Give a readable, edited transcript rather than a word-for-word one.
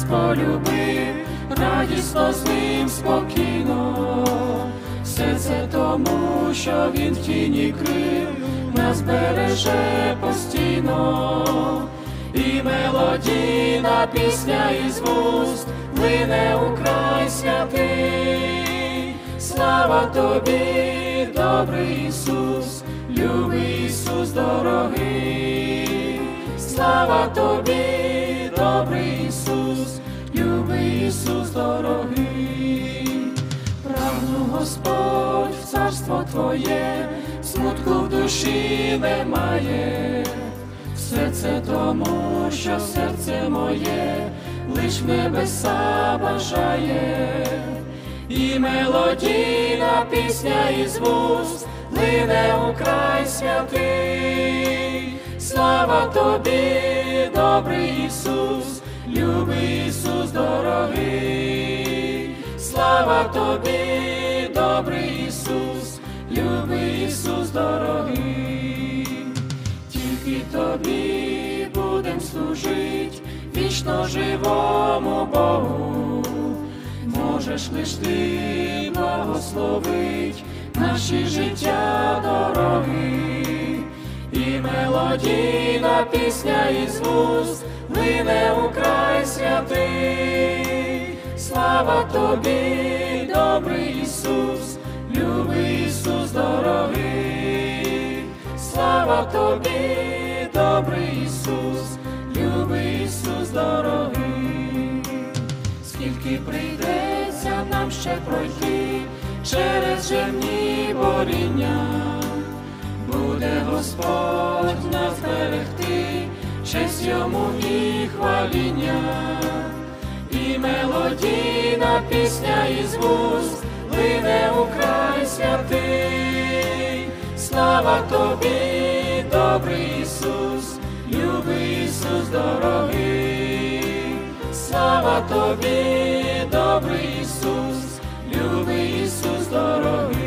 полюбив, радісно з ним спокійно. Все це тому, що він в тіні крив нас береже постійно. І мелодійна пісня із вуст лине у край святий. Слава тобі, добрий Ісус, любий Ісус дорогий. Слава тобі, добрий Ісус, любий Ісус дорогий. Прагну, Господь, в царство Твоє, смутку в душі немає. Все це тому, що серце моє лиш в небеса бажає. І мелодійна пісня із вуст лине у край святий. Слава тобі, добрий Ісус, любий Ісус дорогий. Слава тобі, добрий Ісус, любий Ісус дорогий. Тільки тобі будем служить, вічно живому Богу. Можеш лиш ти благословить наші життя дороги. І мелодійна пісня із вуст лине у край святий. Слава тобі, добрий Ісус, любий Ісус дорогий. Слава тобі, добрий Ісус, любий Ісус дорогий. Скільки прийдеться нам ще пройти через земні боріння, буде Господь нас берегти, честь йому і хваління. І мелодійна пісня із вуст лине у край святий. Слава тобі, добрий Ісус, любий Ісус дорогий. Слава тобі, добрий Ісус, любий Ісус дорогий.